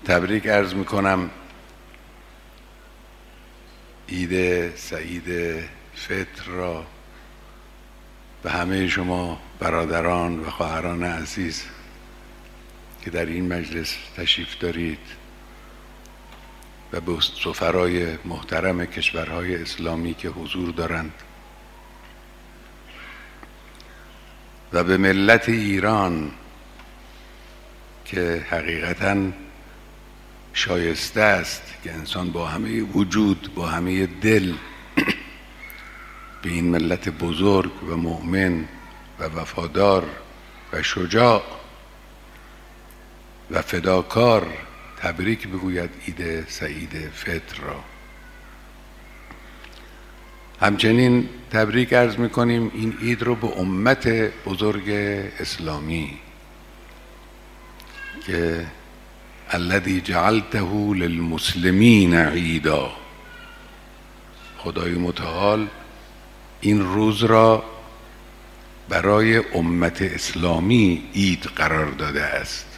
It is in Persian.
تبریک عرض میکنم عید سعید فطر را به همه شما برادران و خواهران عزیز که در این مجلس تشریف دارید و به سفرای محترم کشورهای اسلامی که حضور دارند و به ملت ایران که حقیقتاً شایسته است که انسان با همه وجود، با همه دل به این ملت بزرگ و مؤمن و وفادار و شجاع و فداکار تبریک بگوید عید سعید فطر را. همچنین تبریک عرض میکنیم این عید رو به امت بزرگ اسلامی که الذی جعلته للمسلمین عیدا، خدای متعال این روز را برای امت اسلامی عید قرار داده است.